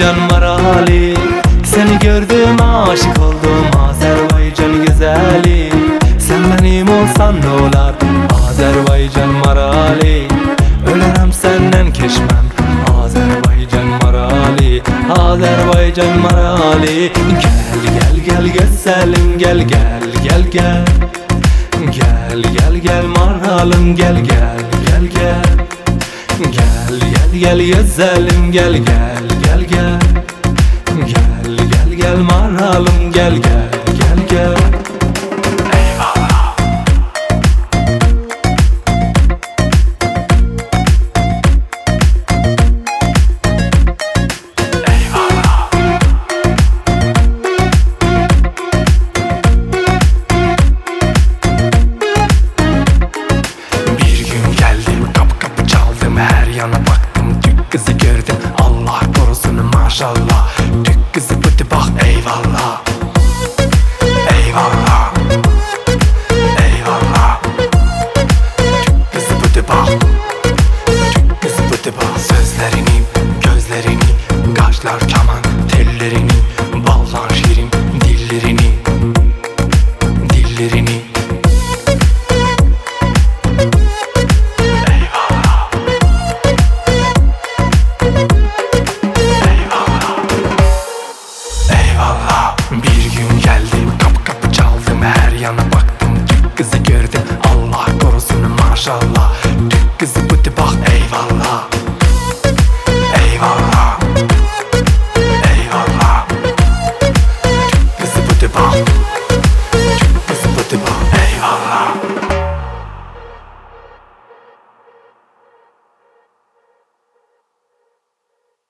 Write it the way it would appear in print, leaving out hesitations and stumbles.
Azerbaycan Marali. Seni gördüm aşık oldum Azerbaycan güzeli. Sen benim olsan ne olar Azerbaycan Marali. Ölerim senden keçmem Azerbaycan Marali. Azerbaycan Marali. Gel güzelim gel gel. Gel maralım gel güzelim gel maralım gel. Eyvallah. Eyvallah. Bir gün geldim kapı çaldım, her yana baktım, Türk kızı gördüm, Allah korusun maşallah. Türk kızı bıdı bak eyvallah. Eyvallah. Eyvallah. Türk kızı bıdı bak. Türk kızı bıdı bak. Sözlerini, gözlerini, kaşlar keman